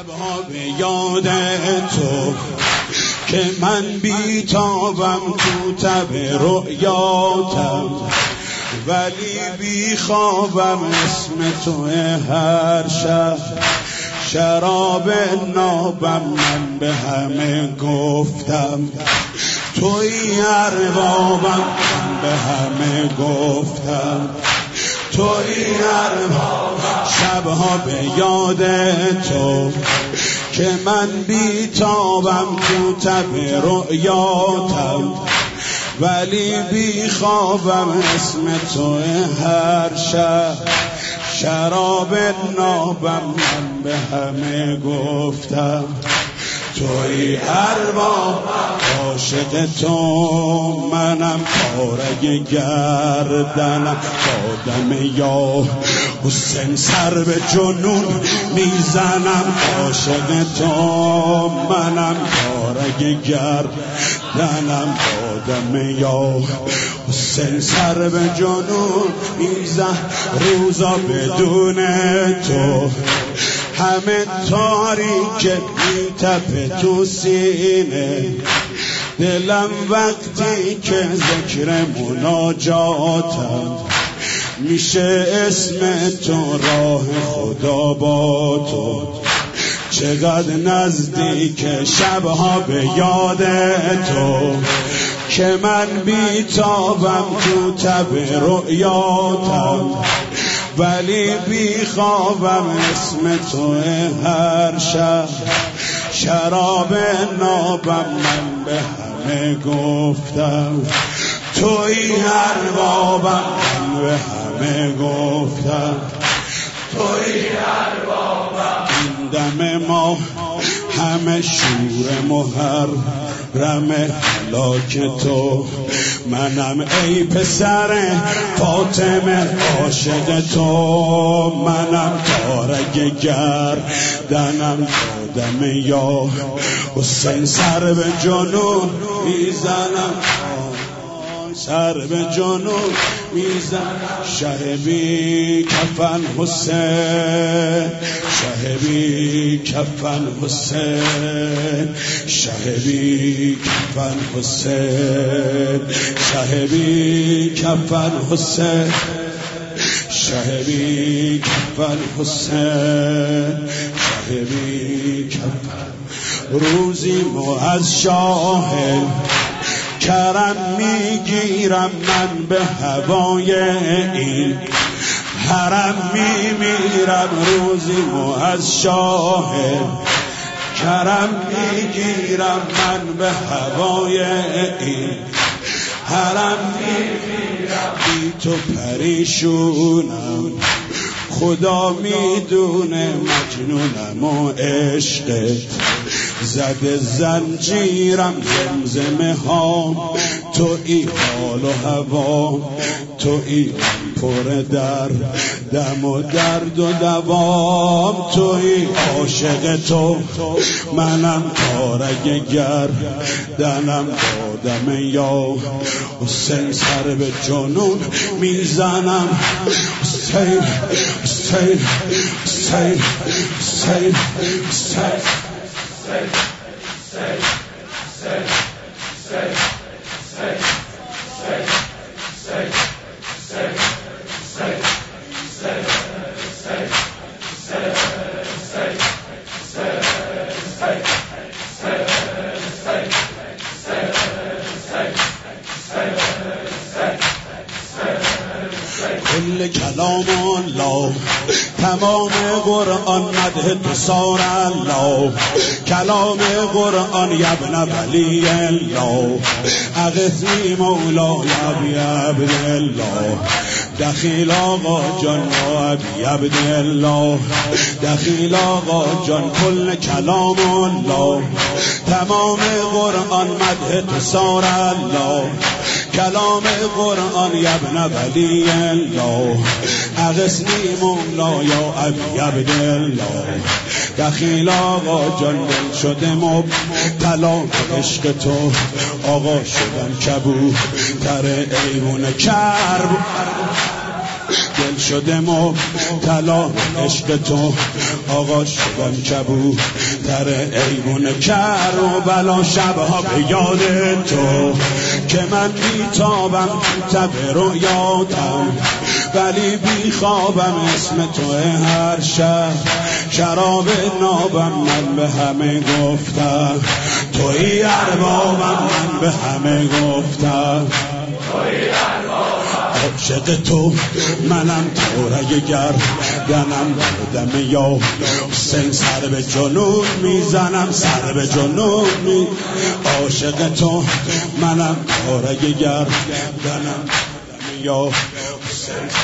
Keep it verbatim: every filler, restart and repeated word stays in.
شبها به یاد تو که من بیتابم تو تب رؤیاتم، ولی بیخوابم اسم تو هر شب. شراب نابم من به همه گفتم، توی اربابم من به همه گفتم، توی اربابم. شبها به یاد تو که من بیتابم تو تب رؤیاتم، ولی بیخوابم اسم تو هر شب. شراب نابم من به همه گفتم، توی ارباب. عاشق تو منم، پارگ گردنم دادم یا حسین، سر به جنون میزنم. عاشق تو منم، پارگ گردنم دادم یا حسین، سر به جنون میزن. روزا بدون تو همه تاریک میتپه تو سینه، دلم وقتی که ذکر مناجاتم میشه اسم تو، راه خدا با تو. چقدر نزدیک شبها به یاد تو که من بیتابم تو تب رؤیاتم، ولی بیخوابم اسم تو هر شب. شراب نابم من به همه گفتم، توی اربابم من به همه گفتم، توی اربابم. این دم ما همه شور محرم هلاک تو، منم ای پسر فاطمه عاشق تو، منم تارک گردنم دادم یا حسین، سر به جنون میزنم، سر به جنون میزن. شه بی کفن حسین، شه بی کفن حسین، شه بی کفن حسین، شه بی کفن حسین، شه بی کفن حسین، شه بی کفن. روزی مو از شاه کرم میگیرم من به هوای این حرم میمیرم. روزی مو از شاه کرم میگیرم من به هوای این حرم میمیرم. بی تو پریشونم، خدا میدونه مجنونم و عشقت زده زنجیرم. زمزمه ها توی حال و هوا، توی پر در دم و درد و دوام، توی عاشق تو منم تارک گردنم دادم یا حسین، سر به جنون میزنم. حسین حسین حسین حسین حسین. کل کلام الله، تمام قرآن مدح تو سار الله. کلام قرآن یبن ولی الله، اغثنی مولا ابی عبدالله. دخیل آقا جان و ابی عبدالله، دخیل آقا جان. کل کلام الله، تمام قرآن مدح تو سار الله. کلام قرآن یبن ولی الله، اغثنی مولا یا ابی عبدالله. دخیل آقا جان دل شده مبتلا به عشق تو، آقا شدن کبوتر ایوون کرب. دل شده مبتلا عشق تو آقا شدم کبوتر ایوون کر و بلا شبها به یاد تو که من بیتابم تب رویاتم ولی بی خوابم اسم تو هر شب شراب نابم من به همه گفتم توی اربابم من به همه گفتم عاشق تو منم تورگ گردنم دم یا حسین سر به جنون میزنم سر به جنون می عاشق تو منم تورگ گردنم دم یا حسین